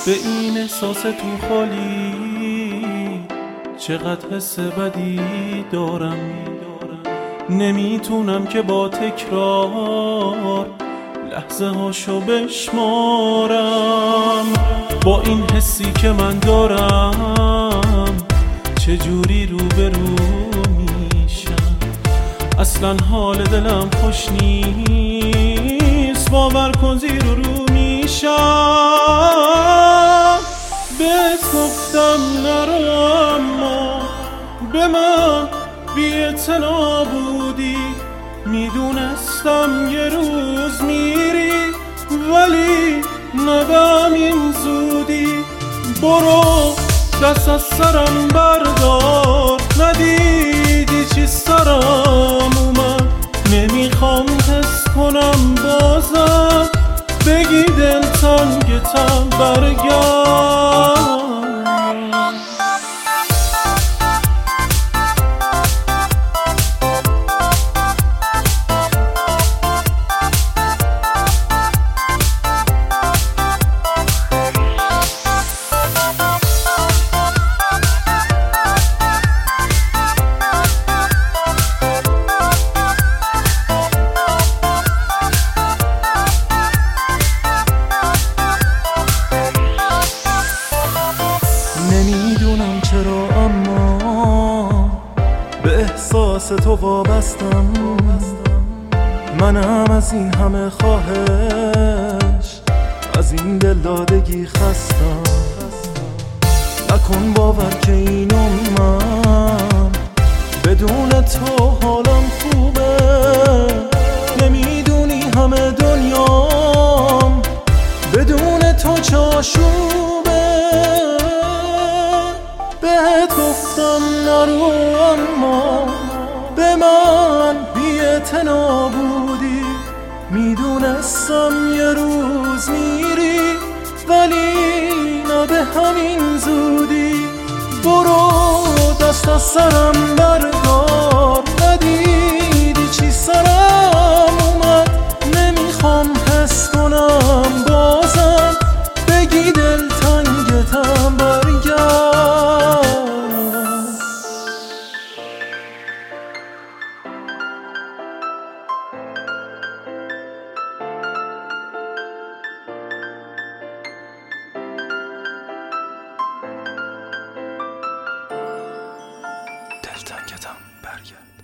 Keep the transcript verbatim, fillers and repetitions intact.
به این احساس تو خالی چقدر حس بدی دارم. نمیتونم که با تکرار لحظه هاشو بشمارم. با این حسی که من دارم چجوری روبرو میشم؟ اصلا حال دلم خوش نیست، باور کن زیر و رو میشم. بهت گفتم نرو اما به من بی‌اعتنا بودی. میدونستم یه روز میری ولی نه به همین زودی. برو دست از سرم بردار، ندیدی چی سرم اومد. نمیخوام حس کنم بازم، بگی دلتنگتم برگرد. نمیدونم چرا اما به احساس تو وابستم. منم از این همه خواهش، از این دلدادگی خستم. نکن باور که اینو من بدون تو حالم خوبه. نمیدونی همه دنیام بدون تو چاشوبه. بهت گفتم نرو اما به من بی‌اعتنا بودی. میدونستم یه روز میری ولی نه به همین زودی. برو دست از سرم بردار، ندیدی چی سرم اومد. نمیخوام حس کنم بازم، بگی دلتنگتم برگرد. دلتنگتم برگرد.